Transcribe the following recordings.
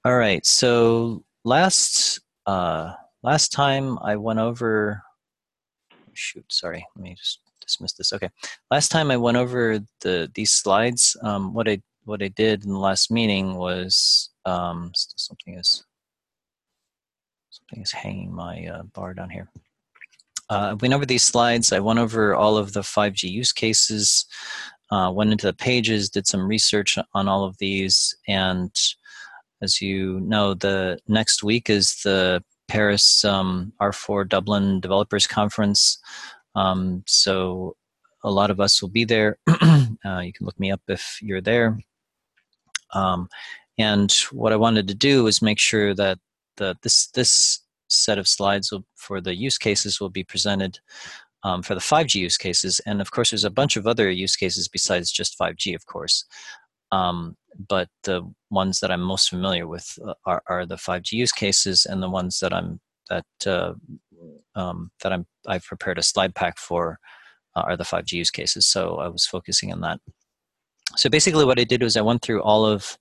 All right. So last time I went over. Shoot, sorry. Let me just dismiss this. Okay. Last time I went over these slides. What I did in the last meeting was something is hanging my bar down here. I went over these slides. I went over all of the 5G use cases. Went into the pages, did some research on all of these, and as you know, the next week is the Paris R4 Dublin Developers Conference. So a lot of us will be there. You can look me up if you're there. And what I wanted to do was make sure that this set of slides for the use cases will be presented for the 5G use cases. And of course, there's a bunch of other use cases besides just 5G, of course. But the ones that I'm most familiar with are the 5G use cases, and the ones that I've prepared a slide pack for are the 5G use cases. So I was focusing on that. So basically, what I did was I went through all of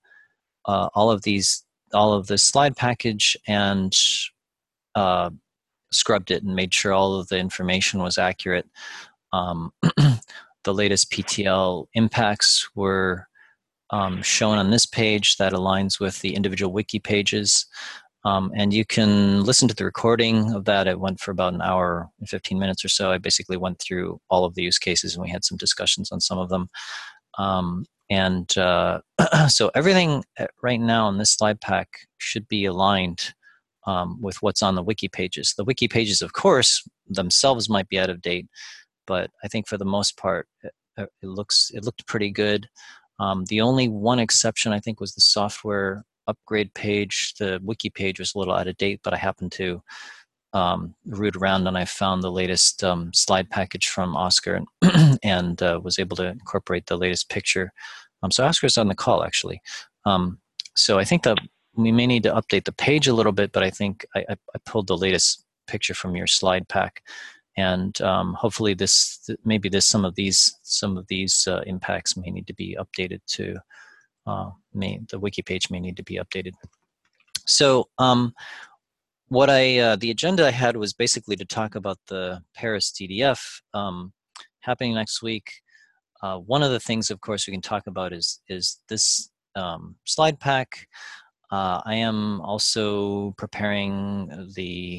this slide package and scrubbed it and made sure all of the information was accurate. The latest PTL impacts were shown on this page that aligns with the individual wiki pages. And you can listen to the recording of that. It went for about an hour and 15 minutes or so. I basically went through all of the use cases and we had some discussions on some of them. So everything right now in this slide pack should be aligned with what's on the wiki pages. The wiki pages, of course, themselves might be out of date, but I think for the most part, it looked pretty good. The only one exception, I think, was the software upgrade page. The wiki page was a little out of date, but I happened to root around and I found the latest slide package from Oscar and was able to incorporate the latest picture. So Oscar's on the call, actually. So I think that we may need to update the page a little bit, but I think I pulled the latest picture from your slide pack. And hopefully some of these impacts may need to be updated to the wiki page may need to be updated. So the agenda I had was basically to talk about the Paris DDF happening next week. One of the things, of course, we can talk about is this slide pack. I am also preparing the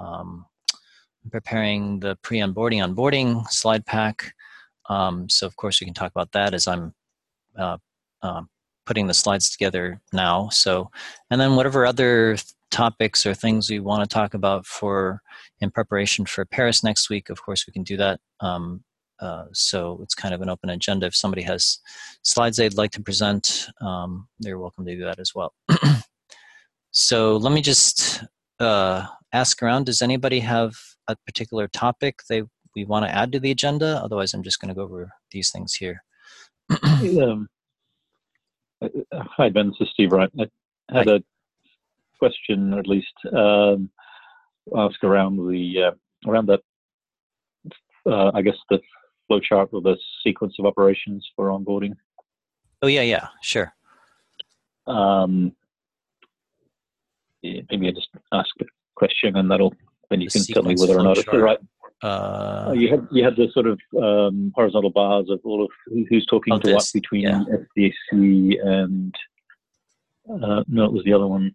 pre-onboarding slide pack. So of course we can talk about that as I'm putting the slides together now. So, and then whatever other topics or things we want to talk about in preparation for Paris next week, of course we can do that. So it's kind of an open agenda. If somebody has slides they'd like to present, they're welcome to do that as well. So let me just ask around. Does anybody have a particular topic we want to add to the agenda? Otherwise, I'm just going to go over these things here. Hi, Ben. This is Steve Wright. I had a question, or at least ask around that. I guess the flowchart or the sequence of operations for onboarding. Oh yeah, sure. Maybe I just ask a question, and then you can tell me whether or not it's the right. You had the sort of horizontal bars of all of who's talking to what between SDC and no, it was the other one.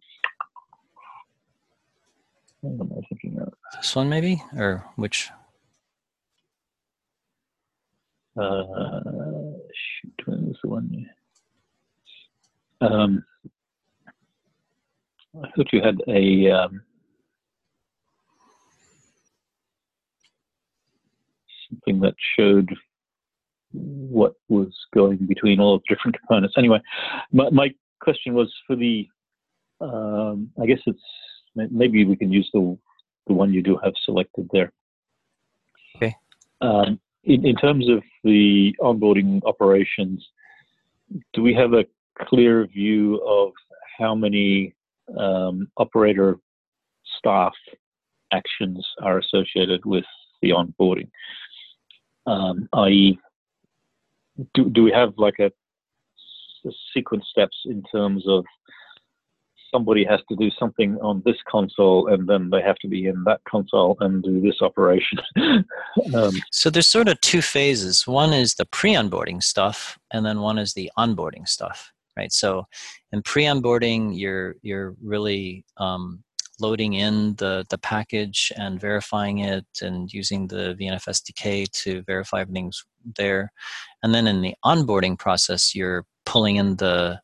What am I thinking of? This one maybe, or which? Shoot, what was the one? I thought you had a something that showed what was going between all the different components. Anyway, my question was for the, I guess maybe we can use the one you do have selected there. Okay. In terms of the onboarding operations, do we have a clear view of how many operator staff actions are associated with the onboarding? I.e., do we have like a sequence steps in terms of somebody has to do something on this console, and then they have to be in that console and do this operation. So there's sort of two phases. One is the pre-onboarding stuff, and then one is the onboarding stuff, right? So in pre-onboarding, you're really loading in the package and verifying it and using the VNF SDK to verify everything's there. And then in the onboarding process, you're pulling in the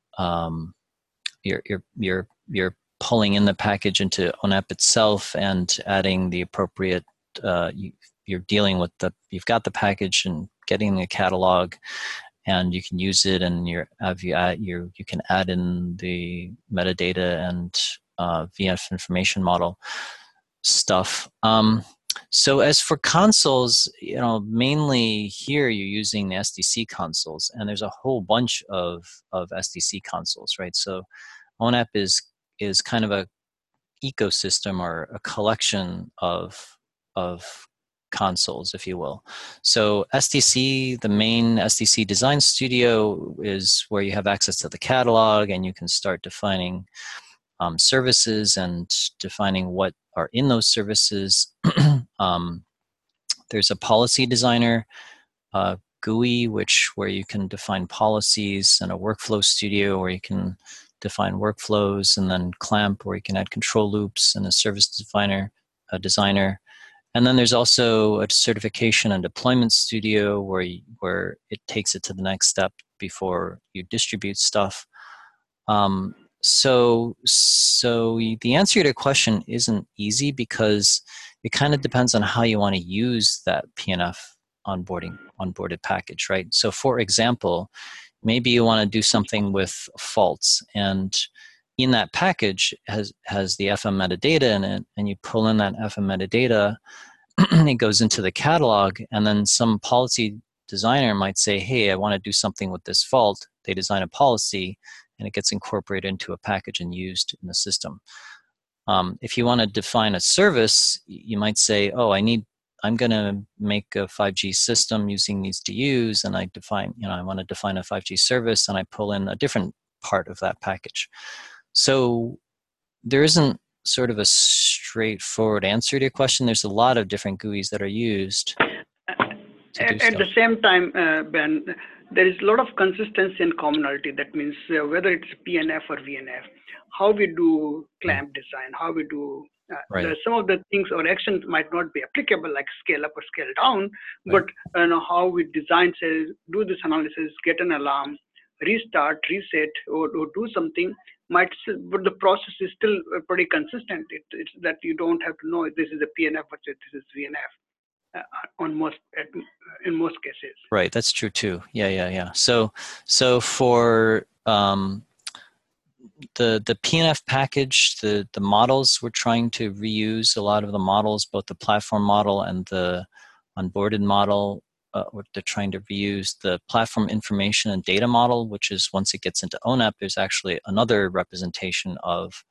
you're pulling in the package into ONAP itself and adding the appropriate. You're dealing with you've got the package and getting the catalog, and you can use it, and you can add in the metadata and VNF information model stuff. So as for consoles, mainly here you're using the SDC consoles, and there's a whole bunch of SDC consoles, right? So ONAP is kind of a ecosystem or a collection of consoles, if you will. So SDC, the main SDC Design Studio, is where you have access to the catalog, and you can start defining services and defining what are in those services. There's a policy designer, GUI, where you can define policies, and a workflow studio where you can define workflows, and then CLAMP where you can add control loops, and a service designer. And then there's also a certification and deployment studio where it takes it to the next step before you distribute stuff. So the answer to your question isn't easy, because it kind of depends on how you want to use that PNF onboarded package, right? So for example, maybe you want to do something with faults, and in that package has the FM metadata in it, and you pull in that FM metadata, it goes into the catalog, and then some policy designer might say, hey, I want to do something with this fault. They design a policy, and it gets incorporated into a package and used in the system. If you want to define a service, you might say, oh, I'm going to make a 5G system using these DUs, and I want to define a 5G service, and I pull in a different part of that package. So there isn't sort of a straightforward answer to your question. There's a lot of different GUIs that are used. At the same time, Ben, there is a lot of consistency and commonality. That means whether it's PNF or VNF, how we do CLAMP design, how we do right. Some of the things or actions might not be applicable, like scale up or scale down, right. But how we design, say, do this analysis, get an alarm, restart, reset, or do something, but the process is still pretty consistent. It's that you don't have to know if this is a PNF or this is VNF in most cases. Right, that's true too. Yeah. So for the PNF package, the models, we're trying to reuse a lot of the models, both the platform model and the onboarded model. They're trying to reuse the platform information and data model, which is, once it gets into ONAP, there's actually another representation of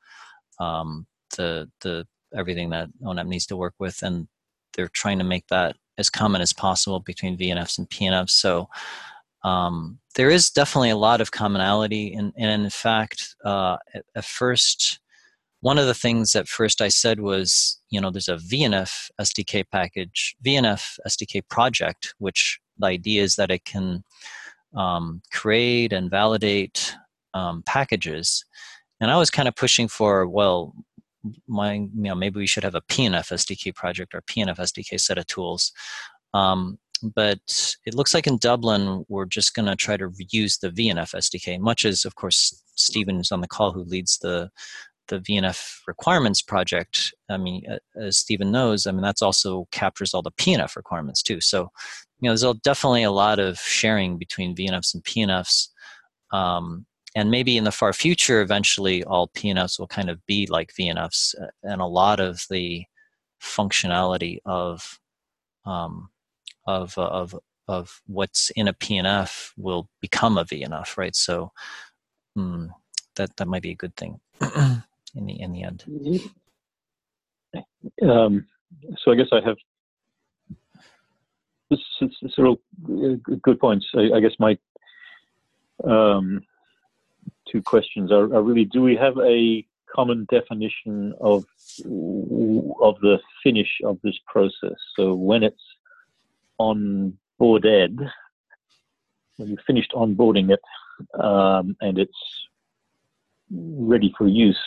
the everything that ONAP needs to work with, and they're trying to make that as common as possible between VNFs and PNFs. So there is definitely a lot of commonality, and in fact, at first, one of the things at first I said was, there's a VNF SDK package, VNF SDK project, which the idea is that it can create and validate packages. And I was kind of pushing for, maybe we should have a PNF SDK project or PNF SDK set of tools. But it looks like in Dublin, we're just going to try to reuse the VNF SDK, much as, of course, Stephen is on the call, who leads the VNF requirements project. I mean, as Stephen knows, that's also captures all the PNF requirements too. So, there's definitely a lot of sharing between VNFs and PNFs. And maybe in the far future, eventually all PNFs will kind of be like VNFs, and a lot of the functionality of what's in a PNF will become a VNF, right? So that might be a good thing in the end. So I guess I have several good points. I guess my two questions are really: do we have a common definition of the finish of this process? So when it's onboarded, when you've finished onboarding it and it's ready for use,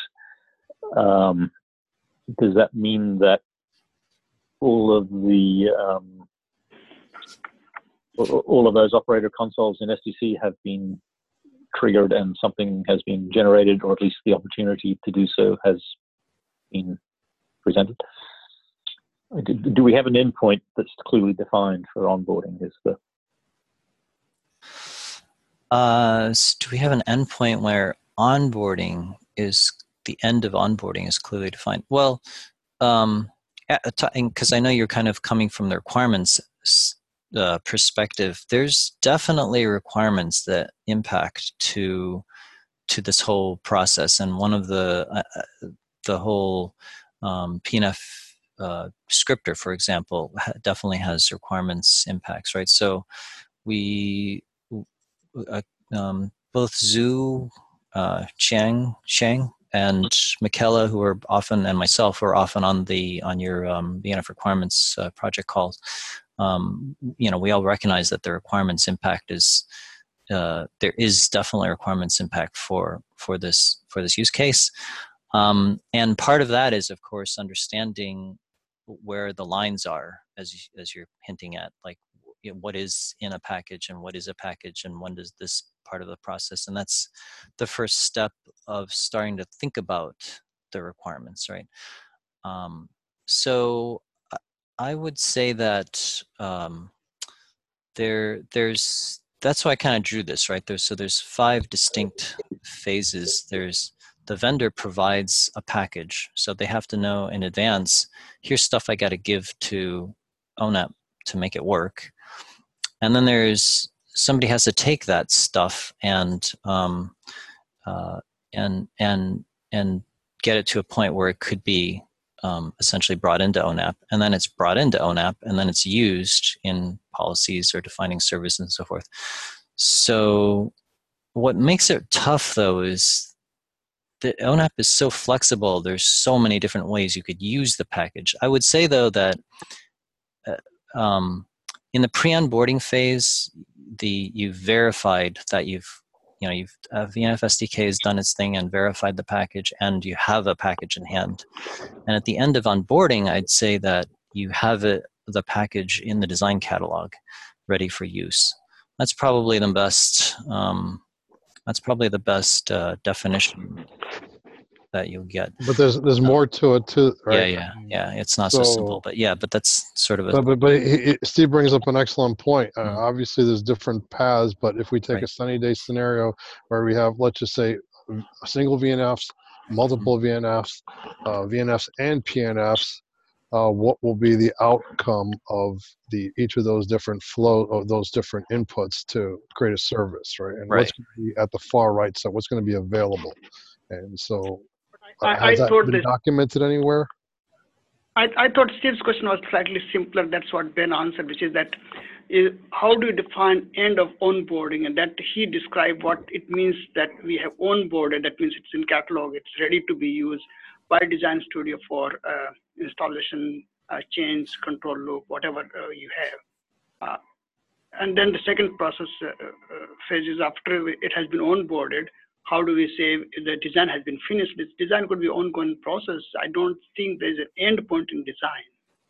does that mean that all of those operator consoles in SDC have been triggered and something has been generated, or at least the opportunity to do so has been presented? Do we have an endpoint that's clearly defined for onboarding? So do we have an endpoint where onboarding is the end of onboarding is clearly defined? Well, because I know you're kind of coming from the requirements perspective. There's definitely requirements that impact to this whole process, and one of the whole PNF scripter, for example, definitely has requirements impacts, right? So we both Zhu, Chang, and Michaela, who are often, and myself, who are often on your VNF requirements project calls. We all recognize that the requirements impact is there is definitely a requirements impact for this use case, and part of that is, of course, understanding where the lines are, as you're hinting at, like what is in a package and what is a package and when does this part of the process, and that's the first step of starting to think about the requirements, right? So I would say that there's that's why I kind of drew this, right? There's 5 distinct phases. There's the vendor provides a package, so they have to know in advance, here's stuff I got to give to ONAP to make it work. And then there's somebody has to take that stuff and get it to a point where it could be essentially brought into ONAP, and then it's brought into ONAP, and then it's used in policies or defining services and so forth. So what makes it tough, though, is the ONAP is so flexible. There's so many different ways you could use the package. I would say, though, that in the pre-onboarding phase, you've verified that VNF SDK has done its thing and verified the package, and you have a package in hand. And at the end of onboarding, I'd say that you have the package in the design catalog ready for use. That's probably the best. Definition that you'll get. But there's more to it too, right? Yeah. It's not so simple, but that's sort of a. But Steve brings up an excellent point. Obviously, there's different paths, but if we take a sunny day scenario where we have, let's just say, a single VNFs, multiple VNFs, VNFs and PNFs, what will be the outcome of each of those different flow of those different inputs to create a service, right? And what's going to be at the far right side? What's going to be available? And so, has that been documented anywhere? I thought Steve's question was slightly simpler. That's what Ben answered, which is that how do you define end of onboarding? And that he described what it means that we have onboarded. That means it's in catalog, it's ready to be used by Design Studio for installation, change, control loop, whatever you have. And then the second process phase is after it has been onboarded. How do we say the design has been finished? This design could be an ongoing process. I don't think there's an end point in design.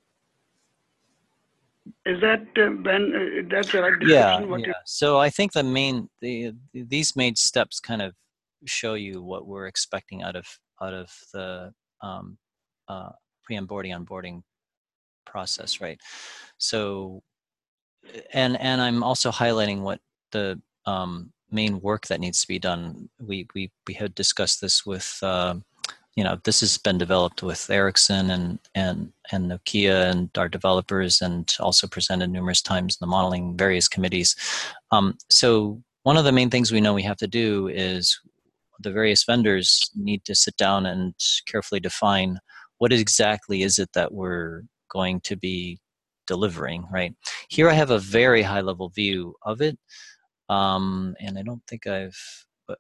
Is that, Ben, that's the right description? Yeah. So I think these main steps kind of show you what we're expecting out of the pre-onboarding, onboarding process, right? So, and I'm also highlighting what the main work that needs to be done. We had discussed this with this has been developed with Ericsson and Nokia and our developers, and also presented numerous times in the modeling various committees. So one of the main things we know we have to do is the various vendors need to sit down and carefully define what exactly is it that we're going to be delivering, right? Here I have a very high level view of it. And I don't think I've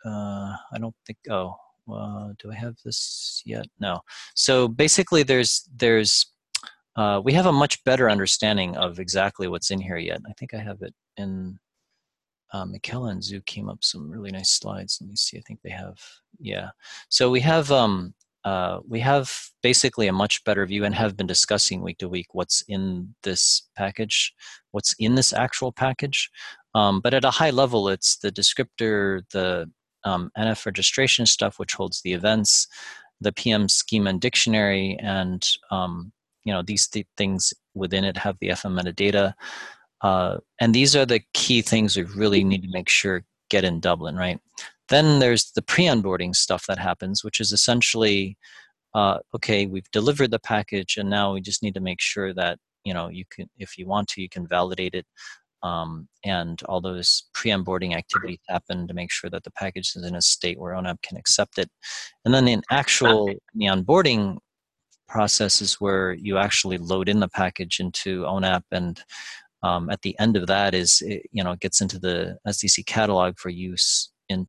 I don't think, do I have this yet? No. So basically we have a much better understanding of exactly what's in here yet. I think I have it in, Michaela and Zoo came up some really nice slides. Let me see, I think they have, yeah. So we have basically a much better view and have been discussing week to week what's in this package, what's in this actual package. But at a high level, it's the descriptor, the NF registration stuff, which holds the events, the PM schema and dictionary, and these things within it have the FM metadata. And these are the key things we really need to make sure get in Dublin, right? Then there's the pre-onboarding stuff that happens, which is essentially, okay, we've delivered the package, and now we just need to make sure that you can, if you want to, you can validate it, and all those pre-onboarding activities happen to make sure that the package is in a state where ONAP can accept it. And then the onboarding process is where you actually load in the package into ONAP, and at the end of that is it gets into the SDC catalog for use in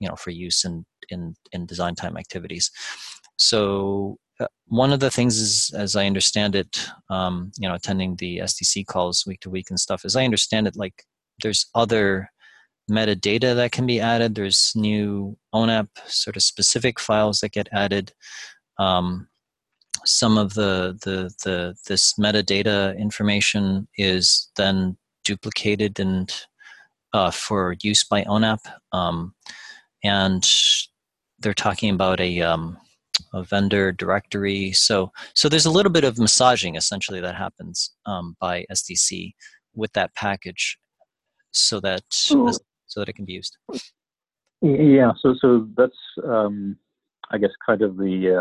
design time activities. So one of the things is, as I understand it, attending the SDC calls week to week and stuff, as I understand it, like there's other metadata that can be added. There's new ONAP sort of specific files that get added. Some of this metadata information is then duplicated and for use by ONAP, and they're talking about a vendor directory. So there's a little bit of massaging essentially that happens by SDC with that package, so that it can be used. Yeah. So that's I guess kind of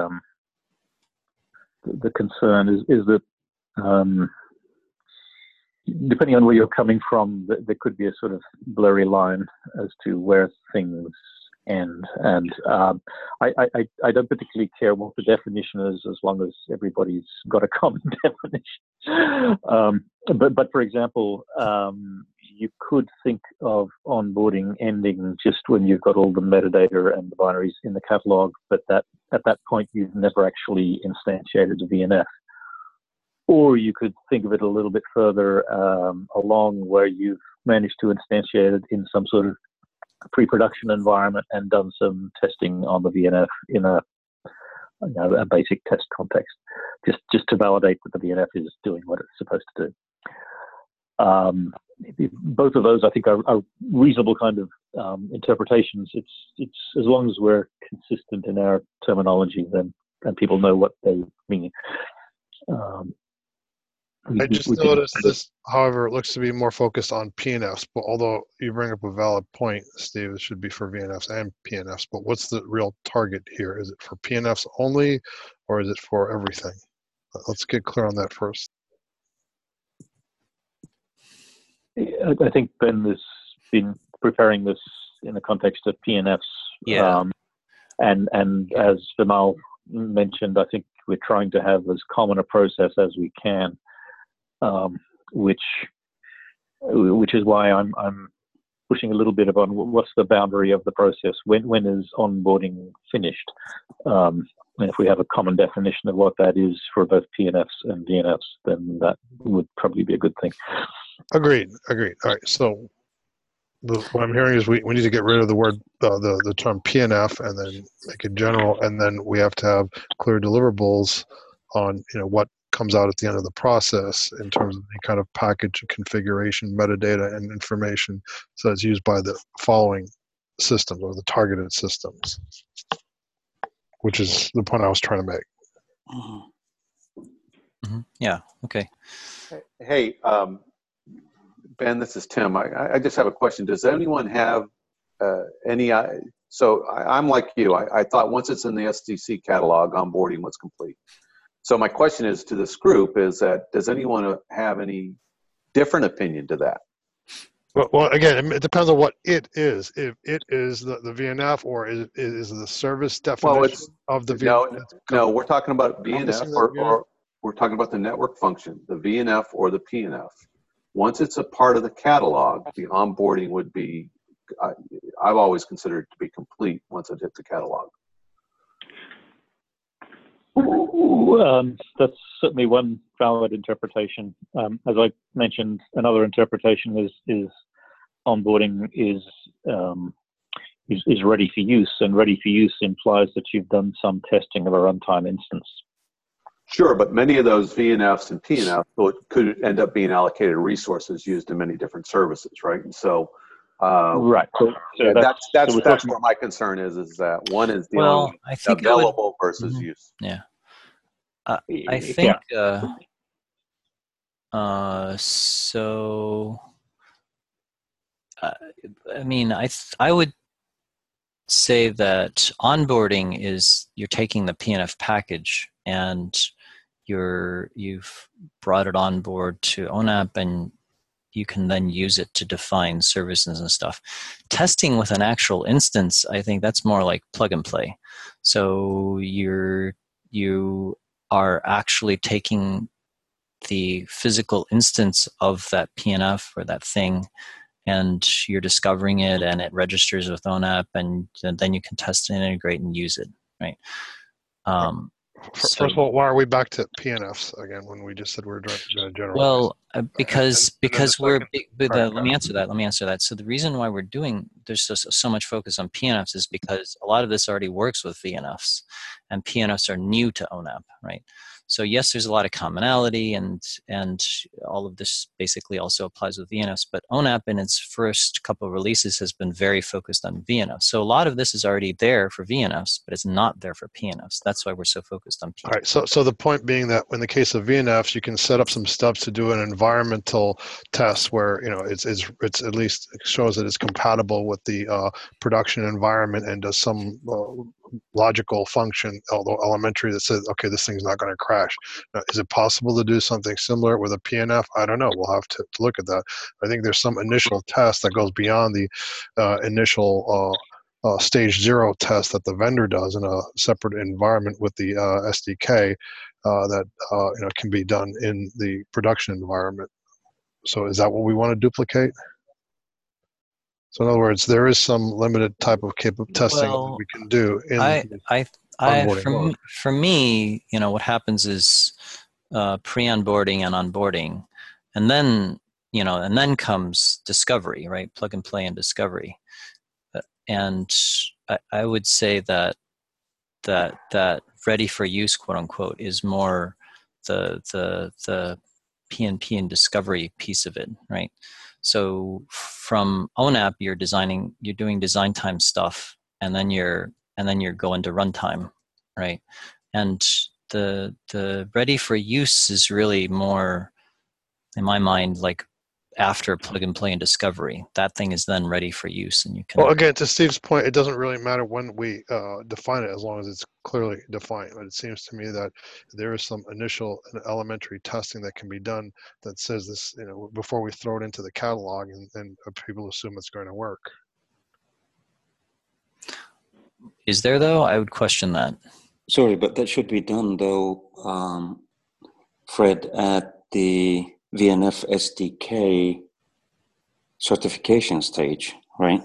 the concern is that depending on where you're coming from, there could be a sort of blurry line as to where things end. And I don't particularly care what the definition is, as long as everybody's got a common definition. But for example, you could think of onboarding ending just when you've got all the metadata and the binaries in the catalog, but that at that point you've never actually instantiated a VNF. Or you could think of it a little bit further along, where you've managed to instantiate it in some sort of pre-production environment and done some testing on the VNF in a basic test context, just to validate that the VNF is doing what it's supposed to do. Both of those, I think, are reasonable kind of interpretations. It's as long as we're consistent in our terminology, then people know what they mean. I just noticed this, however, it looks to be more focused on PNFs, but although you bring up a valid point, Steve, it should be for VNFs and PNFs, but what's the real target here? Is it for PNFs only, or is it for everything? Let's get clear on that first. I think Ben has been preparing this in the context of PNFs. Yeah. And as Vimal mentioned, I think we're trying to have as common a process as we can. Which is why I'm pushing a little bit on what's the boundary of the process. When is onboarding finished? And if we have a common definition of what that is for both PNFs and VNFs, then that would probably be a good thing. Agreed. All right. So what I'm hearing is we need to get rid of the word the term PNF and then make it general, and then we have to have clear deliverables on what comes out at the end of the process in terms of any kind of package configuration, metadata, and information, so it's used by the following systems or the targeted systems, which is the point I was trying to make. Mm-hmm. Yeah. Okay. Hey, Ben, this is Tim. I just have a question. Does anyone have any? So I'm like you. I thought once it's in the SDC catalog, onboarding was complete. So my question is to this group is that, does anyone have any different opinion to that? Well, again, it depends on what it is. If it is the VNF, or is the service definition of the VNF? No, we're talking about VNF or we're talking about the network function, the VNF or the PNF. Once it's a part of the catalog, the onboarding would be, I've always considered it to be complete. complete once it hit the catalog. That's certainly one valid interpretation. As I mentioned, another interpretation is onboarding is ready for use, and ready for use implies that you've done some testing of a runtime instance. Sure, but many of those VNFs and PNFs could end up being allocated resources used in many different services, right? And so, right. So yeah, that's where my concern is that one is dealing with I think available versus use. Yeah. I think so. I mean, I would say that onboarding is you're taking the PNF package and you've brought it on board to ONAP, and you can then use it to define services and stuff. Testing with an actual instance, I think that's more like plug and play. So you are actually taking the physical instance of that PNF or that thing, and you're discovering it, and it registers with ONAP, and then you can test and integrate and use it, right? First of all, why are we back to PNFs again when we just said we're going to generalize? Well, because let me answer that. So the reason why there's so much focus on PNFs is because a lot of this already works with VNFs, and PNFs are new to ONAP, right? So yes, there's a lot of commonality, and all of this basically also applies with VNFs, but ONAP in its first couple of releases has been very focused on VNFs. So a lot of this is already there for VNFs, but it's not there for PNFs. That's why we're so focused on PNFs. All right, so the point being that in the case of VNFs, you can set up some steps to do an environmental test where, you know, it's at least it shows that it's compatible with the production environment and does some logical function, although elementary, that says, okay, this thing's not going to crash. Now, is it possible to do something similar with a PNF? I don't know. We'll have to look at that. I think there's some initial test that goes beyond the initial stage 0 test that the vendor does in a separate environment with the SDK that can be done in the production environment. So is that what we want to duplicate? So in other words, there is some limited type of testing that we can do in onboarding. For me, what happens is pre-onboarding and onboarding, and then comes discovery, right? Plug and play and discovery. And I would say that ready for use, quote unquote, is more the PNP and discovery piece of it, right? So from ONAP, you're doing design time stuff, and then you're going to runtime, right? And the ready for use is really more, in my mind, like after plug and play and discovery. That thing is then ready for use, and you can. Well, again, to Steve's point, it doesn't really matter when we define it, as long as it's clearly defined. But it seems to me that there is some initial and elementary testing that can be done that says this, before we throw it into the catalog, and people assume it's going to work. Is there though? I would question that. Sorry, but that should be done though, Fred, at the VNF SDK certification stage, right?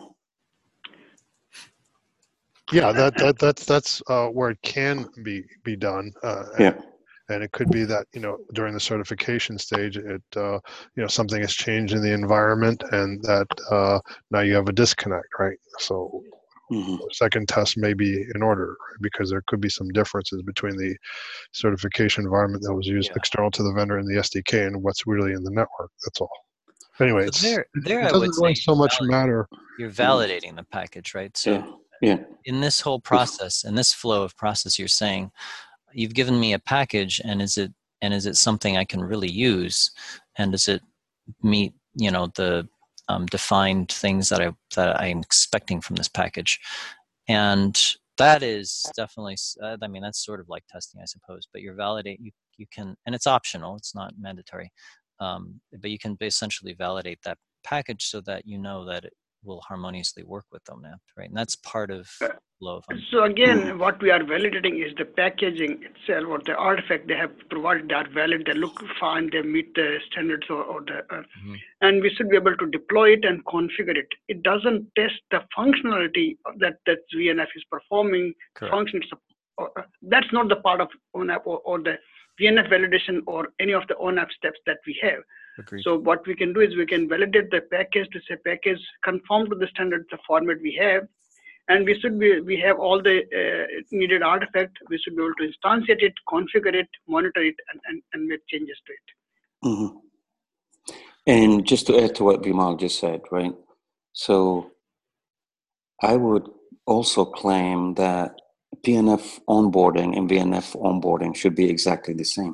Yeah, that's where it can be done. And it could be that during the certification stage, it something has changed in the environment, and that now you have a disconnect, right? So the second test may be in order, right? Because there could be some differences between the certification environment that was used external to the vendor in the SDK and what's really in the network. That's all. Anyway, it doesn't really so much matter. You're validating the package, right? So in this whole process, in this flow of process, you're saying, you've given me a package, and is it something I can really use, and does it meet the defined things that I'm expecting from this package? And that is definitely, that's sort of like testing, I suppose, but you can, and it's optional, it's not mandatory, but you can essentially validate that package so that that it will harmoniously work with ONAP, right? And that's part of couple of them. So again, what we are validating is the packaging itself or the artifact they have provided. They are valid. They look fine. They meet the standards and we should be able to deploy it and configure it. It doesn't test the functionality that VNF is performing. Correct. Functions. That's not the part of ONAP or the VNF validation or any of the ONAP steps that we have. Agreed. So what we can do is we can validate the package to say package conform to the standard, the format we have. And we have all the needed artifact. We should be able to instantiate it, configure it, monitor it, and make changes to it. Mm-hmm. And just to add to what Vimal just said, right? So I would also claim that PNF onboarding and VNF onboarding should be exactly the same.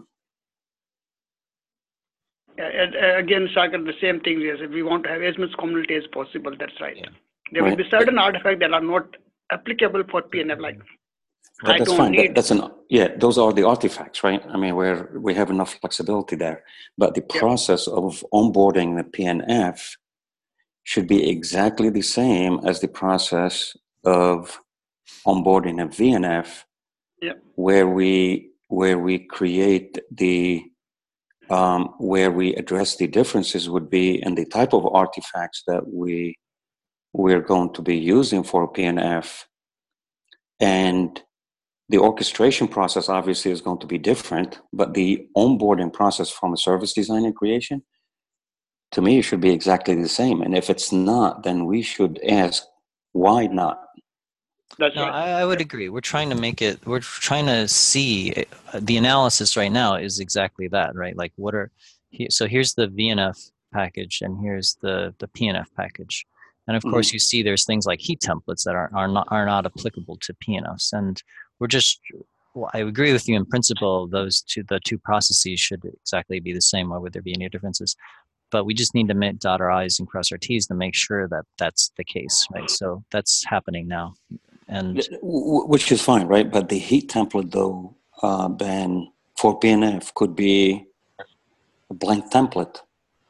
Again, Sagar, the same thing is we want to have as much community as possible. That's right. Yeah. There will be certain artifacts that are not applicable for PNF. Like But that's fine. Those are the artifacts, right? I mean, where we have enough flexibility there. But the process of onboarding the PNF should be exactly the same as the process of onboarding a VNF, where we create the where we address the differences would be in the type of artifacts that we're going to be using for PNF, and the orchestration process obviously is going to be different, but the onboarding process from a service design and creation, to me, should be exactly the same. And if it's not, then we should ask, why not? That's right. I would agree. We're trying to see the analysis right now is exactly that, right? Like so here's the VNF package and here's the PNF package. And of course you see there's things like heat templates that are not applicable to PNFs. And I agree with you in principle, the two processes should exactly be the same. Why would there be any differences? But we just need to dot our I's and cross our T's to make sure that that's the case, right? So that's happening now. And which is fine, right? But the heat template, though, Ben, for PNF could be a blank template.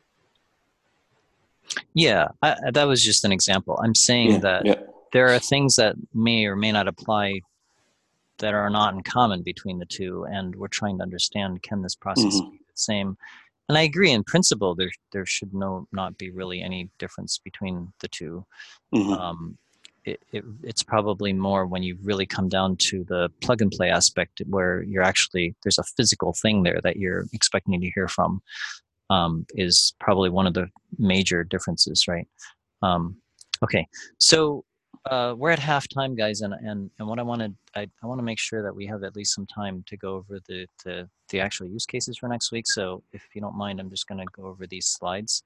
Yeah, that was just an example. I'm saying that there are things that may or may not apply that are not in common between the two, and we're trying to understand, can this process be the same? And I agree in principle, there should not be really any difference between the two. It's probably more when you really come down to the plug and play aspect where there's a physical thing there that you're expecting to hear from, is probably one of the major differences, right? Okay, so we're at halftime, guys, and what I want to make sure that we have at least some time to go over the actual use cases for next week. So if you don't mind, I'm just going to go over these slides.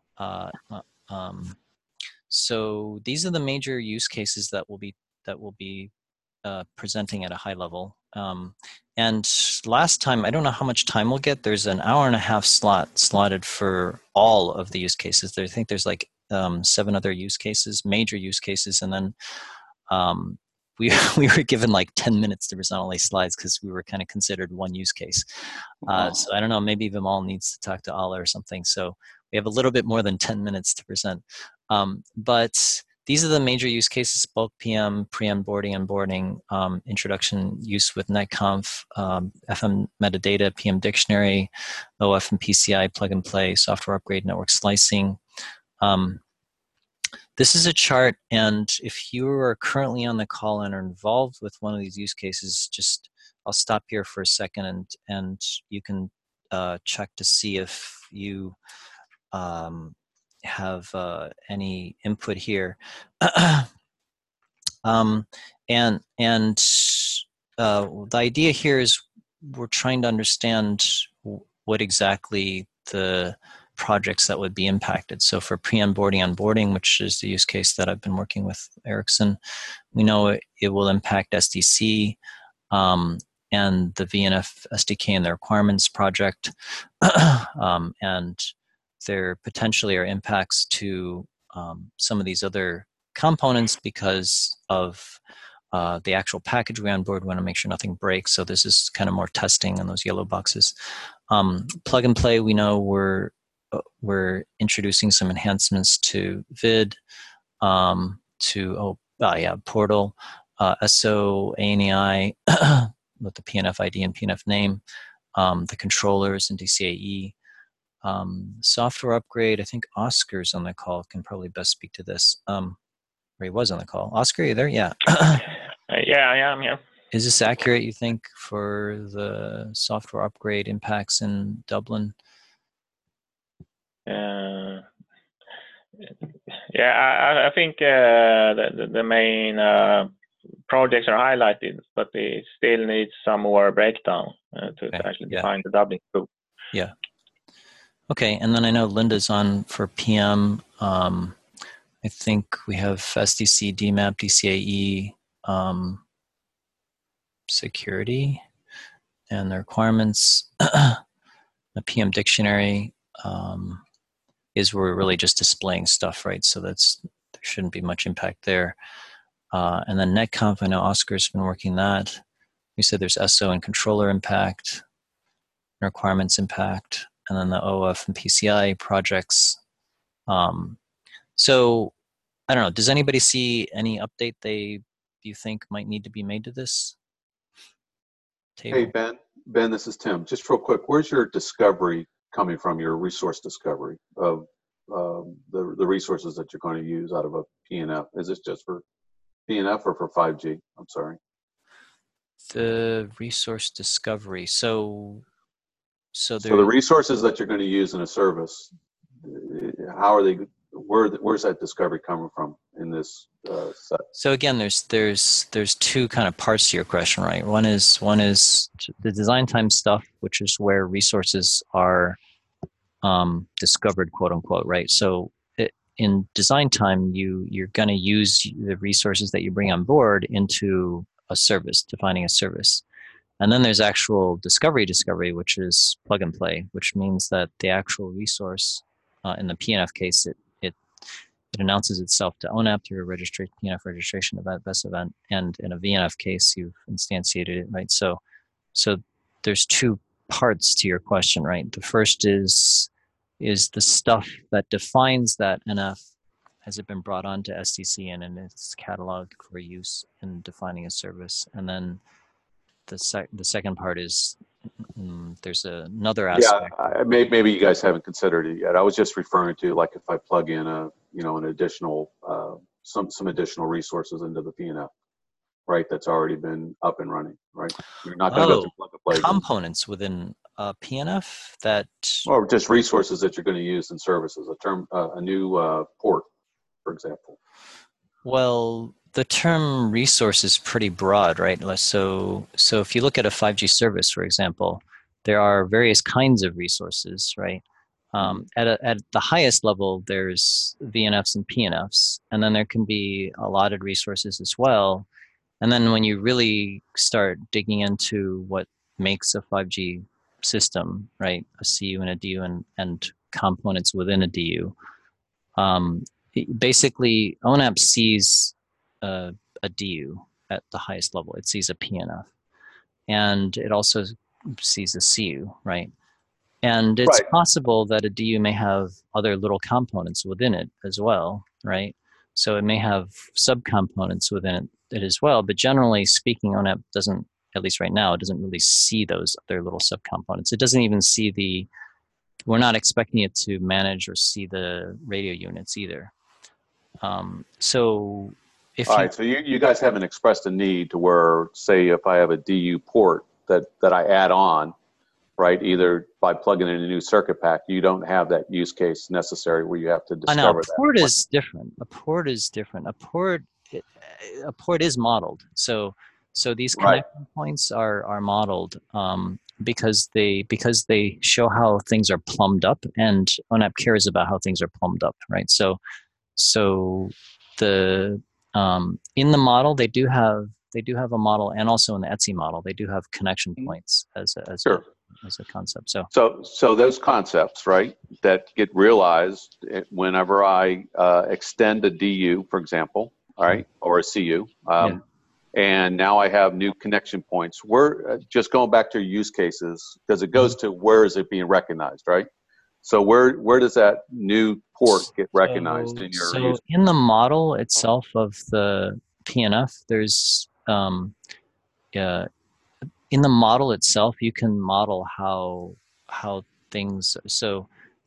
So these are the major use cases that will be presenting at a high level. And last time, I don't know how much time we'll get. There's an hour and a half slotted for all of the use cases. I think there's like 7 other use cases, major use cases, and then we were given like 10 minutes to present all these slides because we were kind of considered one use case. So I don't know, maybe Vimal needs to talk to Ala or something. So we have a little bit more than 10 minutes to present. But these are the major use cases: bulk PM, pre-onboarding, onboarding, introduction, use with NetConf, FM metadata, PM dictionary, OF and PCI, plug and play, software upgrade, network slicing. This is a chart, and if you are currently on the call and are involved with one of these use cases, I'll stop here for a second and you can check to see if you have any input here. The idea here is we're trying to understand what exactly the projects that would be impacted. So for pre-onboarding, onboarding, which is the use case that I've been working with Ericsson, we know it will impact SDC and the VNF SDK and the requirements project. And there potentially are impacts to some of these other components because of the actual package we onboard. We want to make sure nothing breaks. So this is kind of more testing on those yellow boxes. Plug and play, we know we're introducing some enhancements to VID, Portal, SO, ANEI with the PNF ID and PNF name, the controllers and DCAE. Software upgrade, I think Oscar's on the call, can probably best speak to this. Or he was on the call. Oscar, are you there? Yeah. Yeah, I am here. Is this accurate, you think, for the software upgrade impacts in Dublin? Yeah, I think the main projects are highlighted, but it still needs some more breakdown to actually define the Dublin scope. Yeah. Okay, and then I know Linda's on for PM. I think we have SDC, DMAP, DCAE, security, and the requirements. The PM dictionary is where we're really just displaying stuff, right? So there shouldn't be much impact there. And then NetConf, I know Oscar's been working that. We said there's SO and controller impact, requirements impact, and then the OF and PCI projects. So I don't know, does anybody see any update you think might need to be made to this table? Hey, Ben, this is Tim. Just real quick, where's your discovery coming from, your resource discovery of the resources that you're going to use out of a PNF? Is this just for PNF or for 5G? I'm sorry. The resource discovery. So the resources that you're going to use in a service, how are they? Where's that discovery coming from in this set? So again, there's two kind of parts to your question, right? One is the design time stuff, which is where resources are discovered, quote unquote, right? So in design time, you're going to use the resources that you bring on board into a service, defining a service. And then there's actual discovery, which is plug and play, which means that the actual resource, in the PNF case, it announces itself to ONAP through a PNF registration event, best event, and in a VNF case, you've instantiated it, right? So there's two parts to your question, right? The first is the stuff that defines that NF, has it been brought onto SDC and in its catalog for use in defining a service? And then the second part is there's another aspect. Yeah, maybe you guys haven't considered it yet. I was just referring to, like, if I plug in an additional some additional resources into the PNF, right? That's already been up and running, right? You're not going to go through plug and play components within PNF that, or just resources that you're going to use in services. A new port, for example. Well, the term resource is pretty broad, right? So if you look at a 5G service, for example, there are various kinds of resources, right? At the highest level, there's VNFs and PNFs, and then there can be allotted resources as well. And then when you really start digging into what makes a 5G system, right? A CU and a DU and components within a DU. Basically, ONAP sees a DU at the highest level. It sees a PNF. And it also sees a CU, right? And it's possible that a DU may have other little components within it as well, right? So it may have subcomponents within it as well. But generally speaking, ONAP doesn't, at least right now, it doesn't really see those other little subcomponents. It doesn't even see we're not expecting it to manage or see the radio units either. So if so you guys haven't expressed a need to where, say, if I have a DU port that I add on, right, either by plugging in a new circuit pack, you don't have that use case necessary where you have to discover that. A port is different. A port is different. A port is modeled. So these connection points are modeled because they show how things are plumbed up, and ONAP cares about how things are plumbed up, right? So the in the model they do have a model, and also in the ETSI model they do have connection points as a concept. So those concepts, right, that get realized whenever I extend a DU, for example, all right, or a CU, and now I have new connection points. We're just going back to your use cases, because it goes to where is it being recognized, right? So where does that new port get recognized in your use? In the model itself of the PNF, there's in the model itself, you can model how things. So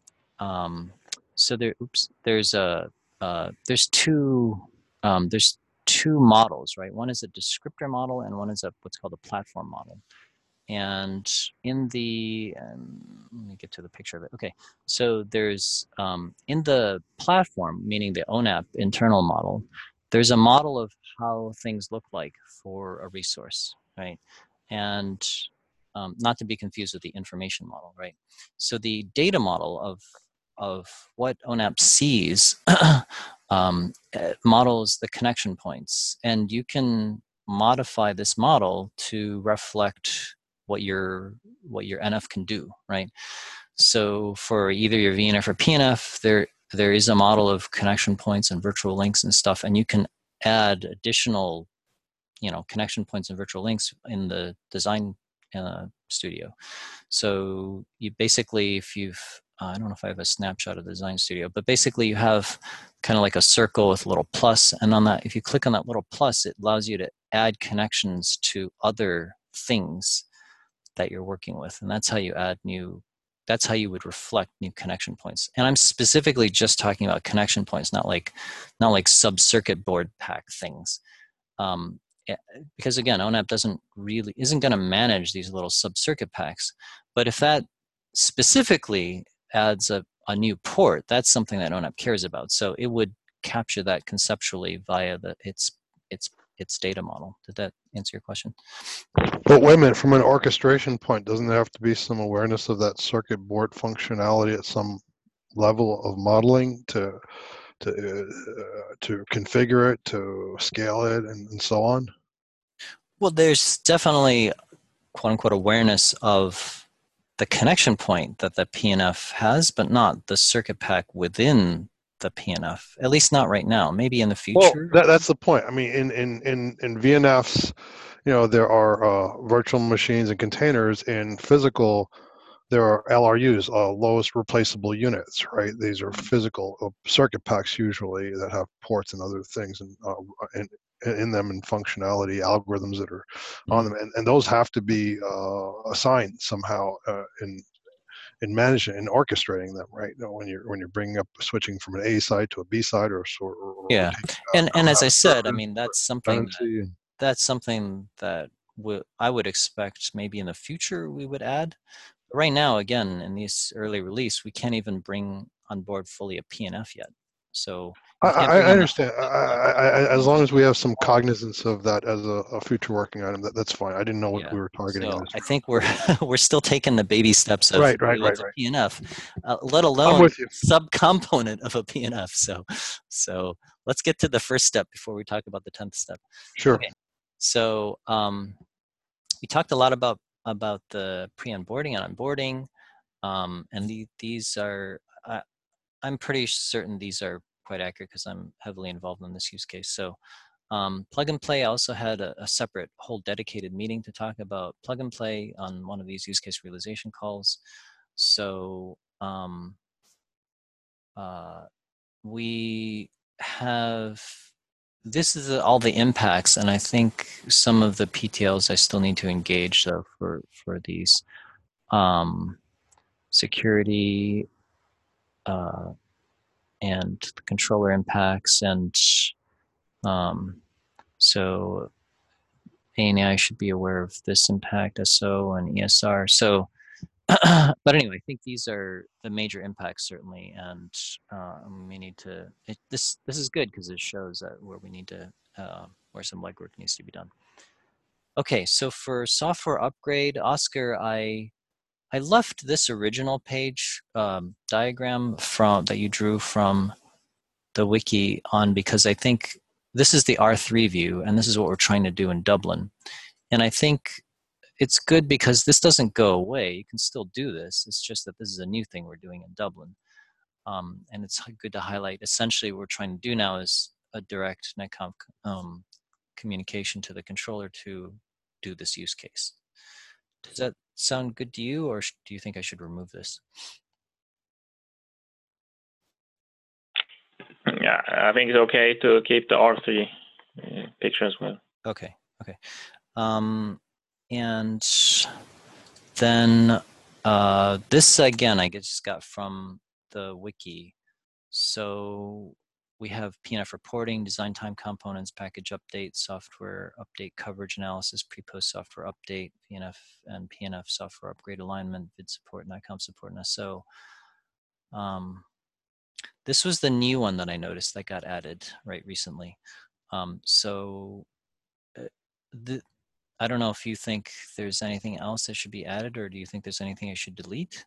there's two models, right? One is a descriptor model, and one is what's called a platform model. And in the, let me get to the picture of it. Okay, so there's, in the platform, meaning the ONAP internal model, there's a model of how things look like for a resource, right? And not to be confused with the information model, right? So the data model of what ONAP sees models the connection points, and you can modify this model to reflect what your NF can do, right? So for either your VNF or PNF, there is a model of connection points and virtual links and stuff, and you can add additional, connection points and virtual links in the design studio. So you basically, if you've, I don't know if I have a snapshot of the design studio, but basically you have kind of like a circle with a little plus, and on that, if you click on that little plus, it allows you to add connections to other things that you're working with, and that's how you add that's how you would reflect new connection points. And I'm specifically just talking about connection points, not like sub-circuit board pack things. Because again, ONAP isn't going to manage these little sub-circuit packs. But if that specifically adds a new port, that's something that ONAP cares about. So it would capture that conceptually via its data model. Did that answer your question? But wait a minute, from an orchestration point, doesn't there have to be some awareness of that circuit board functionality at some level of modeling to configure it, to scale it, and so on? Well, there's definitely quote unquote awareness of the connection point that the PNF has, but not the circuit pack within the PNF, at least not right now. Maybe in the future. Well, that's the point. I mean, in VNFs, there are virtual machines and containers. In physical, there are LRUs, lowest replaceable units, right? These are physical circuit packs usually that have ports and other things in them, and functionality algorithms that are on them, and those have to be assigned somehow in managing and orchestrating them, right? When you're bringing up switching from an A side to a B side, or yeah, and as I said, I mean that's something that I would expect maybe in the future we would add. But right now, again, in this early release, we can't even bring on board fully a PNF yet. So I understand. As long as we have some cognizance of that as a future working item, that's fine. I didn't know what we were targeting. So I think we're still taking the baby steps of right. PNF, let alone a subcomponent of a PNF. So let's get to the first step before we talk about the 10th step. Sure. Okay. So we talked a lot about the pre-onboarding and onboarding, and these are I'm pretty certain these are quite accurate because I'm heavily involved in this use case. So plug and play, I also had a separate whole dedicated meeting to talk about plug and play on one of these use case realization calls. So we have, this is all the impacts, and I think some of the PTLs I still need to engage though for these security and the controller impacts, and so ANI should be aware of this impact, SO and ESR. So, but anyway, I think these are the major impacts certainly, and we need to. This is good because it shows that where we need to, where some legwork needs to be done. Okay, so for software upgrade, Oscar, I left this original page diagram that you drew from the wiki on because I think this is the R3 view, and this is what we're trying to do in Dublin. And I think it's good because this doesn't go away. You can still do this. It's just that this is a new thing we're doing in Dublin. And it's good to highlight. Essentially, what we're trying to do now is a direct netconf communication to the controller to do this use case. Does that sound good to you, or do you think I should remove this? Yeah, I think it's okay to keep the R3 picture as well. Okay, Okay. And then this again, I just got from the wiki. So we have PNF reporting, design time components, package update, software update, coverage analysis, pre-post software update, PNF and PNF software upgrade alignment, vid support, NICOM support, and SO. This was the new one that I noticed that got added right recently. I don't know if you think there's anything else that should be added, or do you think there's anything I should delete?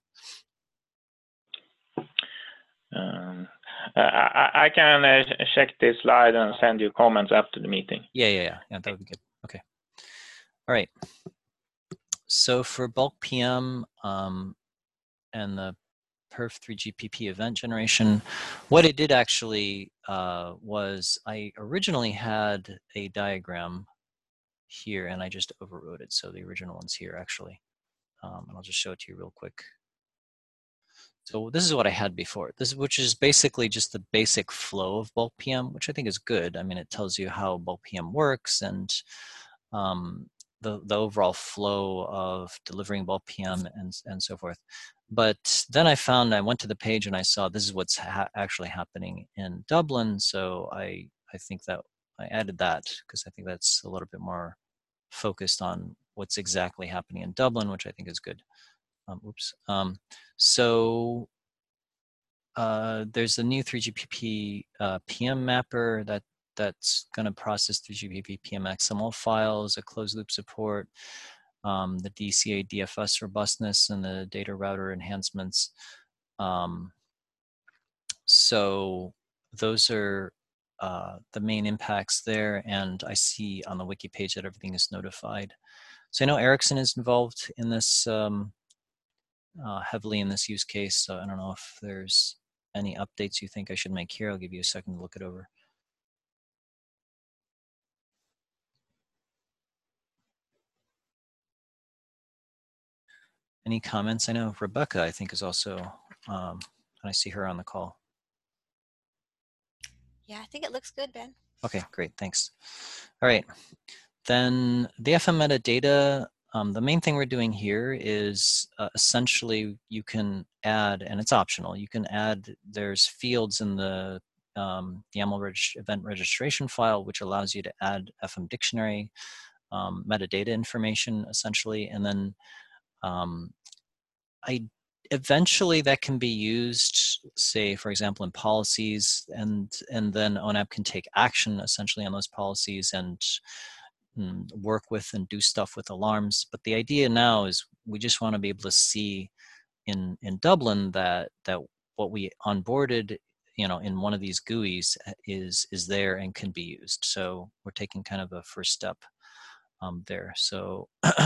I can check this slide and send you comments after the meeting. Yeah, that would be good. Okay. All right. So for bulk PM and the perf 3GPP event generation, what it did actually was I originally had a diagram here, and I just overwrote it. So the original one's here actually. And I'll just show it to you real quick. So this is what I had before, which is basically just the basic flow of bulk PM, which I think is good. I mean, it tells you how bulk PM works and the overall flow of delivering bulk PM and so forth. But then I went to the page and I saw this is what's actually happening in Dublin. So I think that I added that because I think that's a little bit more focused on what's exactly happening in Dublin, which I think is good. So there's a new 3GPP PM mapper that's going to process 3GPP PM XML files, a closed loop support, the DCA DFS robustness, and the data router enhancements. So those are the main impacts there, and I see on the wiki page that everything is notified. So I know Ericsson is involved in this heavily in this use case, so I don't know if there's any updates you think I should make here. I'll give you a second to look it over. Any comments? I know Rebecca, I think, is also, I see her on the call. Yeah, I think it looks good, Ben. Okay, great, thanks. All right, then the FM metadata, the main thing we're doing here is essentially you can add, and it's optional, you can add, there's fields in the YAML event registration file, which allows you to add FM dictionary metadata information, essentially, and then eventually that can be used, say, for example, in policies, and then ONAP can take action essentially on those policies and work with and do stuff with alarms. But the idea now is we just want to be able to see in Dublin that what we onboarded, in one of these GUIs is there and can be used. So we're taking kind of a first step there. So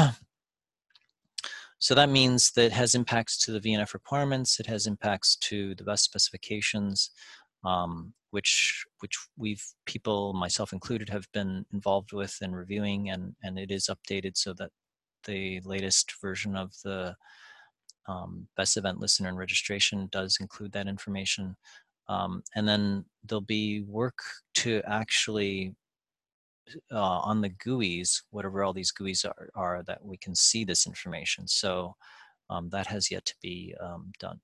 so that means that it has impacts to the VNF requirements. It has impacts to the best specifications, which people, myself included, have been involved with and reviewing, and it is updated so that the latest version of the best event listener and registration does include that information. And then there'll be work to actually on the GUIs, whatever all these GUIs are, that we can see this information. So that has yet to be done.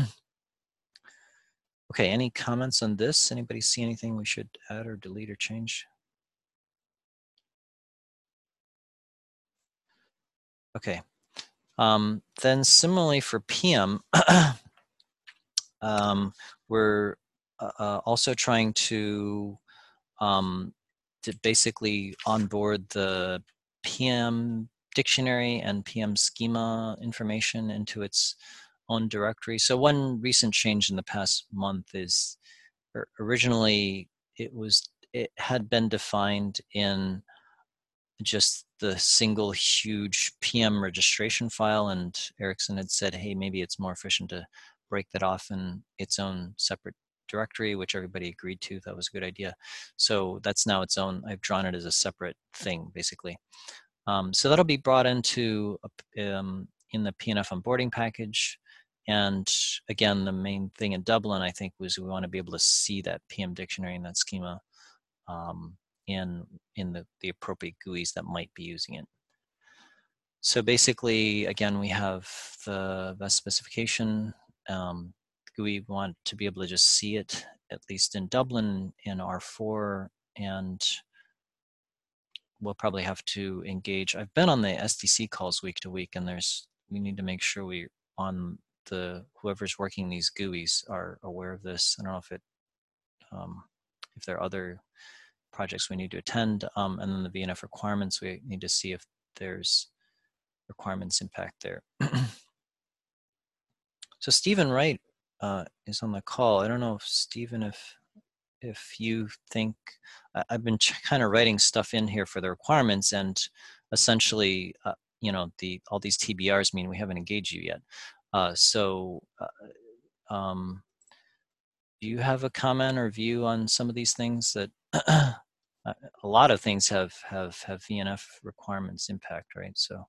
Okay, any comments on this? Anybody see anything we should add or delete or change? Okay, then similarly for PM, we're also trying to basically onboard the PM dictionary and PM schema information into its own directory. So one recent change in the past month is originally it had been defined in just the single huge PM registration file, and Ericsson had said, hey, maybe it's more efficient to break that off in its own separate directory, which everybody agreed to. That was a good idea. So that's now its own, I've drawn it as a separate thing, basically. So that'll be brought into in the PNF onboarding package. And again, the main thing in Dublin, I think, was we want to be able to see that PM dictionary and that schema in the appropriate GUIs that might be using it. So basically, again, we have the VEST specification. GUI, we want to be able to just see it, at least in Dublin, in R4, and we'll probably have to engage. I've been on the SDC calls week to week, and we need to make sure whoever's working these GUIs are aware of this. I don't know if there are other projects we need to attend, and then the VNF requirements, we need to see if there's requirements impact there. So Stephen Wright is on the call. I don't know if Stephen, if you think, I've been kind of writing stuff in here for the requirements, and essentially, all these TBRs mean we haven't engaged you yet. Do you have a comment or view on some of these things that a lot of things have VNF requirements impact, right? So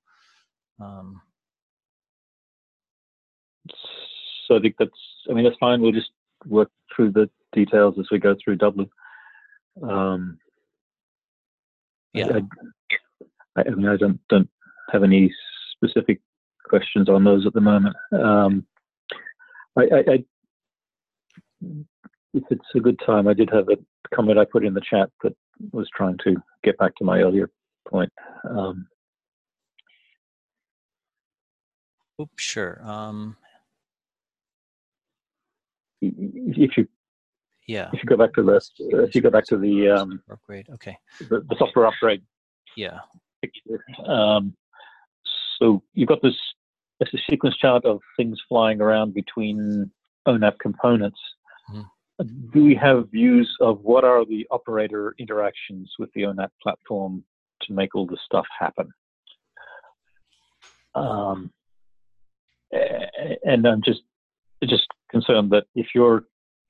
I think that's fine. We'll just work through the details as we go through Dublin. Yeah. I don't have any specific questions on those at the moment. If it's a good time, I did have a comment I put in the chat that was trying to get back to my earlier point. Sure. If you go back to the upgrade, okay, the software upgrade. Yeah. So you've got this sequence chart of things flying around between ONAP components. Mm-hmm. Do we have views of what are the operator interactions with the ONAP platform to make all this stuff happen? And I'm just concerned that if you're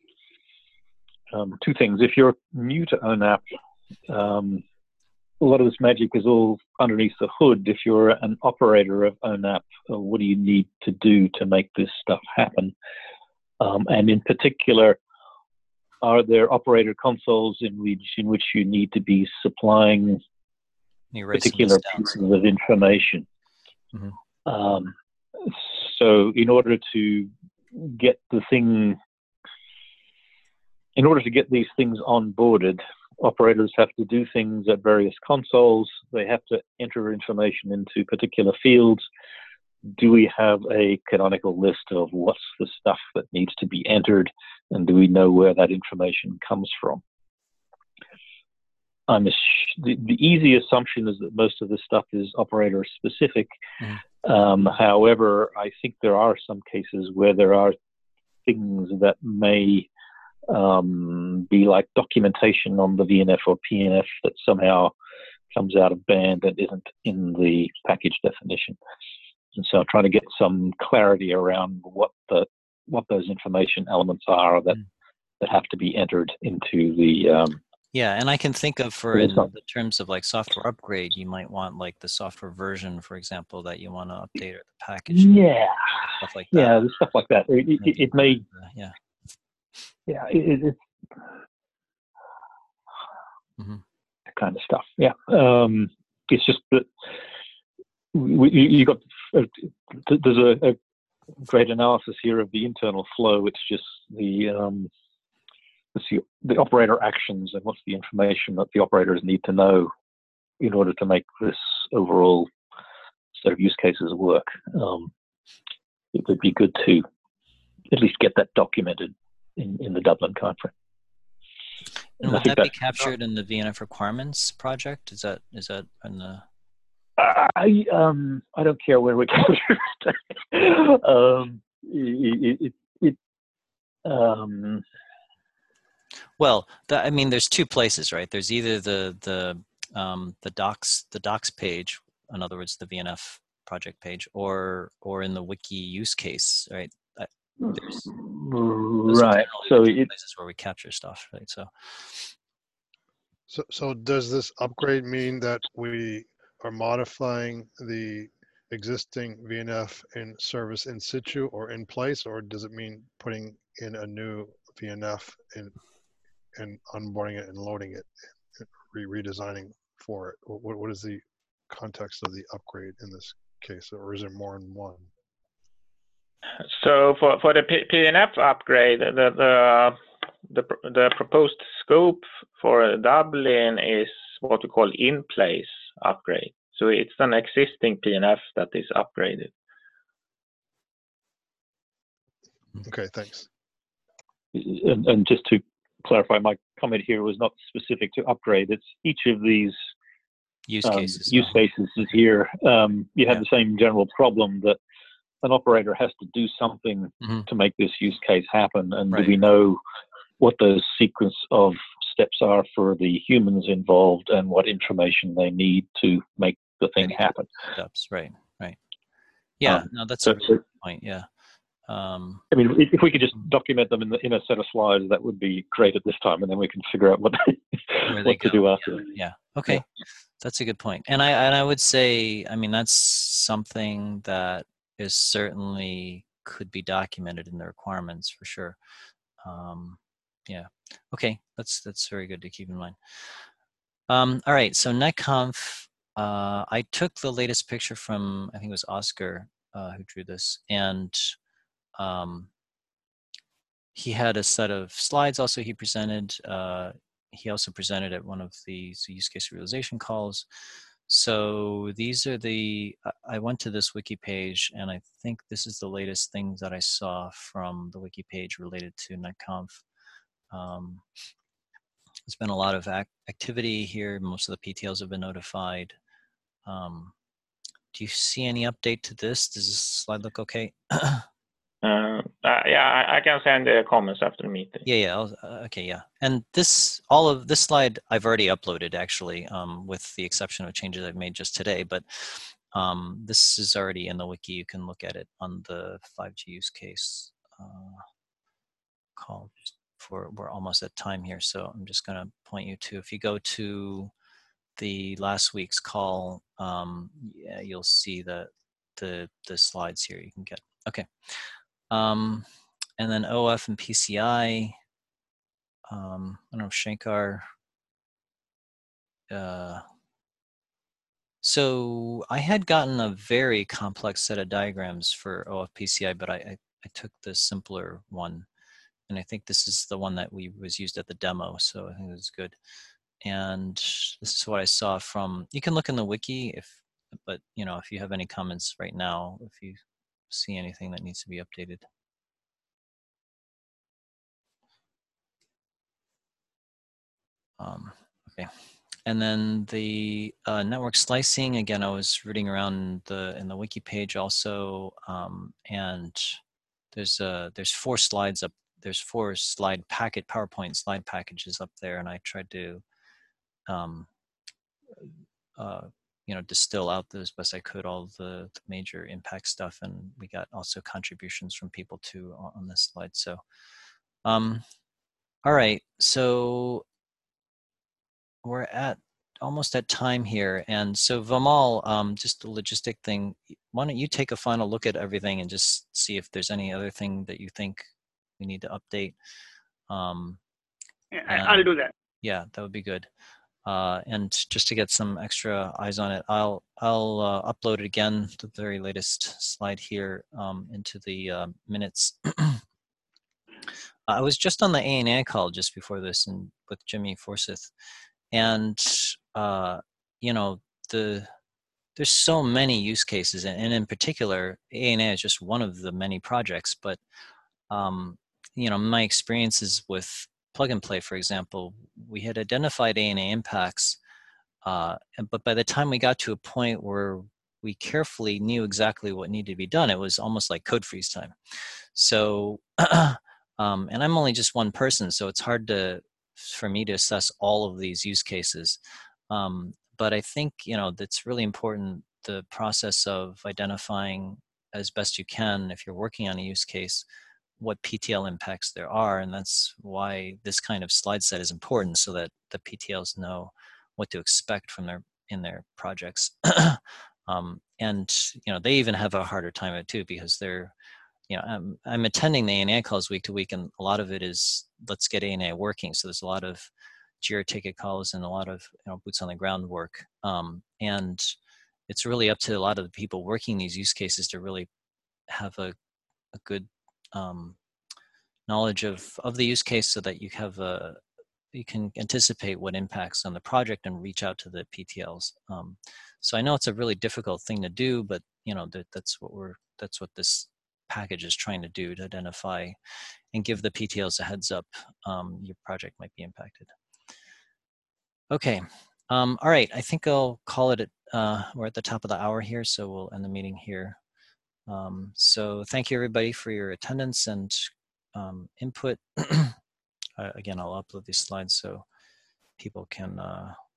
two things. If you're new to ONAP, a lot of this magic is all underneath the hood. If you're an operator of ONAP, what do you need to do to make this stuff happen? And in particular, are there operator consoles in which you need to be supplying particular pieces of information? Mm-hmm. So in order to get these things onboarded, operators have to do things at various consoles. They have to enter information into particular fields. Do we have a canonical list of what's the stuff that needs to be entered, and do we know where that information comes from? The easy assumption is that most of this stuff is operator specific. Mm-hmm. However, I think there are some cases where there are things that may be like documentation on the VNF or PNF that somehow comes out of band and isn't in the package definition. And so I'm trying to get some clarity around what those information elements are that have to be entered into the yeah, and I can think of in the terms of like software upgrade, you might want like the software version, for example, that you want to update or the package. Yeah, stuff like that. Yeah, stuff like that. It may. Yeah. Yeah, it's mm-hmm. that kind of stuff. Yeah, it's just that you got there's a great analysis here of the internal flow. It's just the operator actions and what's the information that the operators need to know in order to make this overall set of use cases work. It would be good to at least get that documented in the Dublin conference. And would that be captured in the VNF requirements project? Is that in the? I don't care where we capture it. Well, I mean, there's two places, right? There's either the docs page, in other words, the VNF project page, or in the wiki use case, right? Right. So places where we capture stuff, right? So does this upgrade mean that we are modifying the existing VNF in service in situ or in place, or does it mean putting in a new VNF and onboarding it and loading it redesigning for it? What is the context of the upgrade in this case, or is it more than one? So for the PNF upgrade, the proposed scope for Dublin is what we call in place upgrade. So it's an existing PNF that is upgraded. Okay, thanks. And just to clarify, my comment here was not specific to upgrade. It's each of these use cases. Use cases is here. You have the same general problem that an operator has to do something to make this use case happen. And do we know what those sequence of steps are for the humans involved and what information they need to make the thing happen? Steps, right. Yeah, no, that's a really good point. Yeah. I mean, if we could just document them in a set of slides, that would be great at this time, and then we can figure out what to do after. Yeah. Okay, that's a good point. And I would say, I mean, that's something that is certainly could be documented in the requirements for sure. Yeah. Okay, that's very good to keep in mind. All right. So NetConf, I took the latest picture from, I think it was Oscar who drew this, and he had a set of slides also he presented. He also presented at one of these use case realization calls. So these are I went to this wiki page, and I think this is the latest thing that I saw from the wiki page related to NetConf. There's been a lot of activity here. Most of the PTLs have been notified. Do you see any update to this? Does this slide look okay? Yeah, I can send the comments after the meeting. Yeah. Okay, yeah. And all of this slide I've already uploaded actually, with the exception of changes I've made just today. But this is already in the wiki. You can look at it on the 5G use case call. We're almost at time here, so I'm just going to point you to, if you go to the last week's call, yeah, you'll see the slides here you can get. Okay. And then OF and PCI. I don't know if Shankar. So I had gotten a very complex set of diagrams for OF PCI, but I took the simpler one, and I think this is the one that was used at the demo. So I think it was good. And this is what I saw from. You can look in the wiki but you know, if you have any comments right now, if you see anything that needs to be updated. Okay, and then the network slicing, again, I was reading around in the wiki page also, and there's 4 slides up. There's 4 PowerPoint slide packages up there, and I tried to you know, distill out as best I could all the major impact stuff, and we got also contributions from people too on this slide. So, all right, so we're almost at time here, and so Vimal, just a logistic thing. Why don't you take a final look at everything and just see if there's any other thing that you think we need to update? Yeah, I'll do that. Yeah, that would be good. And just to get some extra eyes on it, I'll upload it again, the very latest slide here, into the minutes. I was just on the ANA call just before this, and with Jimmy Forsyth, and you know, there's so many use cases, and in particular, ANA is just one of the many projects. But you know, my experiences with Plug and Play, for example, we had identified ANA impacts, but by the time we got to a point where we carefully knew exactly what needed to be done, it was almost like code freeze time. So, and I'm only just one person, so it's hard for me to assess all of these use cases. But I think, you know, that's really important, the process of identifying as best you can, if you're working on a use case, what PTL impacts there are, and that's why this kind of slide set is important, so that the PTLs know what to expect from in their projects. And you know, they even have a harder time at it too, because they're, you know, I'm attending the ANA calls week to week, and a lot of it is let's get ANA working. So there's a lot of JIRA ticket calls and a lot of boots on the ground work. And it's really up to a lot of the people working these use cases to really have a good knowledge of the use case, so that you have you can anticipate what impacts on the project and reach out to the PTLs. So I know it's a really difficult thing to do, but that's what this package is trying to do, to identify and give the PTLs a heads up your project might be impacted. Okay, all right, I think I'll call it we're at the top of the hour here, so we'll end the meeting here. So thank you everybody for your attendance and input. Again, I'll upload these slides so people can